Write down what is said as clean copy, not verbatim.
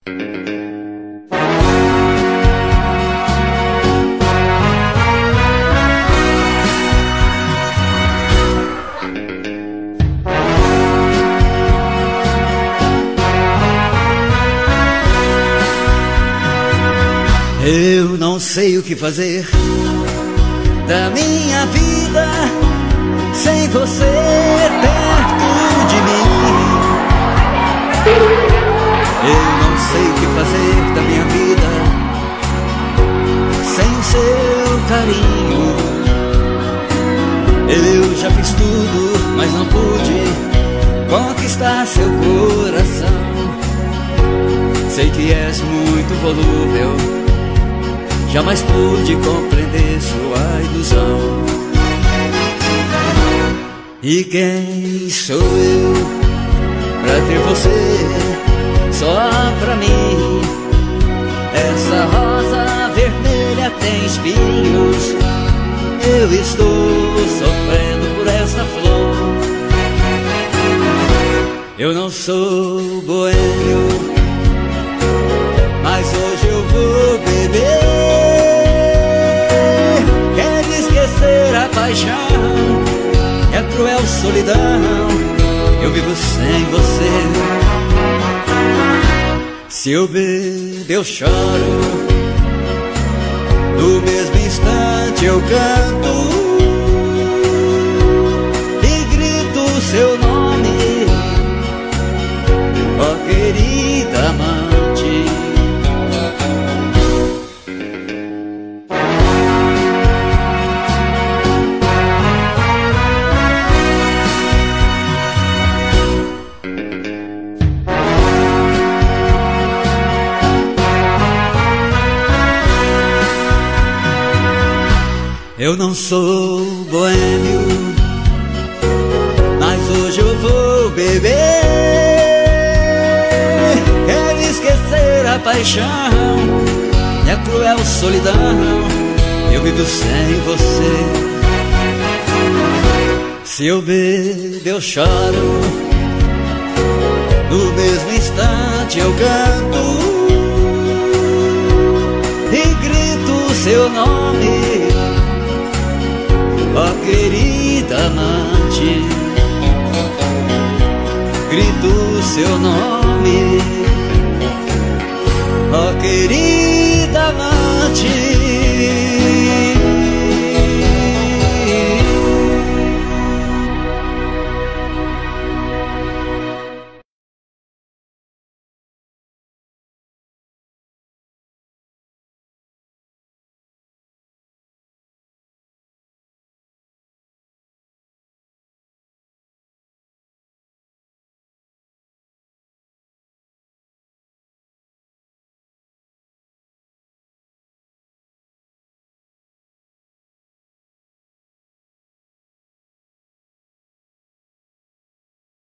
Eu não sei o que fazer da minha vida sem você perto de mim. Eu não sei o que fazer da minha vida sem seu carinho. Eu já fiz tudo, mas não pude conquistar seu coração. Sei que és muito volúvel, jamais pude compreender sua ilusão. E quem sou eu pra ter você só pra mim? Essa rosa vermelha tem espinhos, eu estou sofrendo por essa flor. Eu não sou boêmio, mas hoje eu vou beber. Quero esquecer a paixão e a cruel solidão. Eu vivo sem você. Se eu bebo eu choro, no mesmo instante eu canto e grito seu nome, ó querida amante. Eu não sou boêmio, mas hoje eu vou beber. Quero esquecer a paixão e a cruel solidão. Eu vivo sem você. Se eu bebo eu choro, no mesmo instante eu canto e grito seu nome, ó querida amante. Grito seu nome.